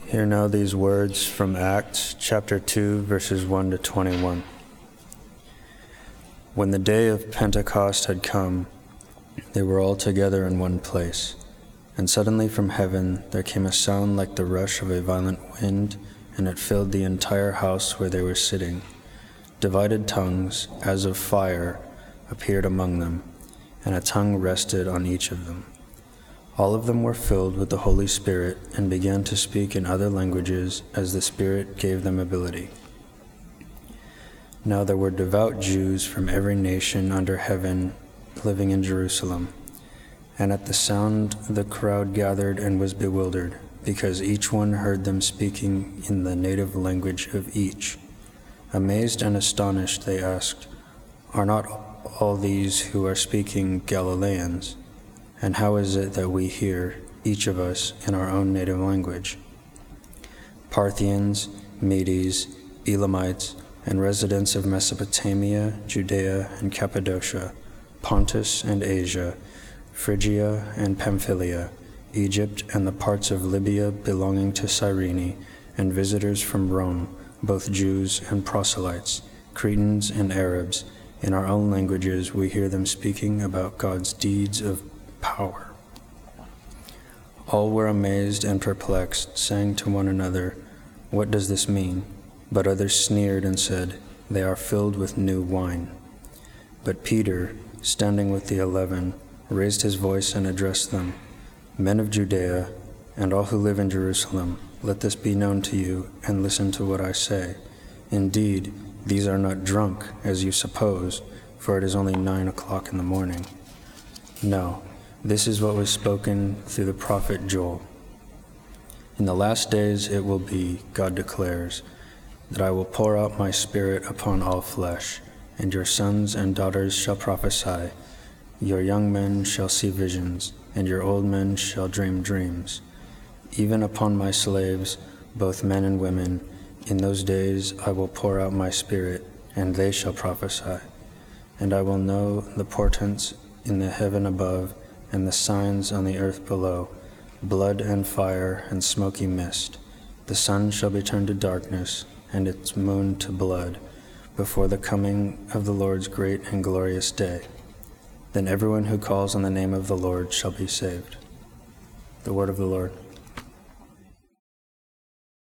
Hear now these words from Acts chapter 2, verses 1 to 21. When the day of Pentecost had come, they were all together in one place. And suddenly from heaven there came a sound like the rush of a violent wind, and it filled the entire house where they were sitting. Divided tongues, as of fire, appeared among them, and a tongue rested on each of them. All of them were filled with the Holy Spirit and began to speak in other languages as the Spirit gave them ability. Now there were devout Jews from every nation under heaven living in Jerusalem. And at the sound the crowd gathered and was bewildered, because each one heard them speaking in the native language of each. Amazed and astonished, they asked, "Are not all these who are speaking Galileans? And how is it that we hear, each of us, in our own native language?" Parthians, Medes, Elamites, and residents of Mesopotamia, Judea and Cappadocia, Pontus and Asia, Phrygia and Pamphylia, Egypt and the parts of Libya belonging to Cyrene, and visitors from Rome, both Jews and proselytes, Cretans and Arabs, in our own languages we hear them speaking about God's deeds of power. All were amazed and perplexed, saying to one another, "What does this mean?" But others sneered and said, "They are filled with new wine." But Peter, standing with the 11, raised his voice and addressed them, "Men of Judea, and all who live in Jerusalem, let this be known to you, and listen to what I say. Indeed, these are not drunk, as you suppose, for it is only 9 o'clock in the morning. No, this is what was spoken through the prophet Joel. In the last days it will be, God declares, that I will pour out my Spirit upon all flesh, and your sons and daughters shall prophesy. Your young men shall see visions, and your old men shall dream dreams. Even upon my slaves, both men and women, in those days I will pour out my Spirit, and they shall prophesy. And I will know the portents in the heaven above, and the signs on the earth below, blood and fire and smoky mist. The sun shall be turned to darkness, and its moon to blood, before the coming of the Lord's great and glorious day. Then everyone who calls on the name of the Lord shall be saved." The word of the Lord.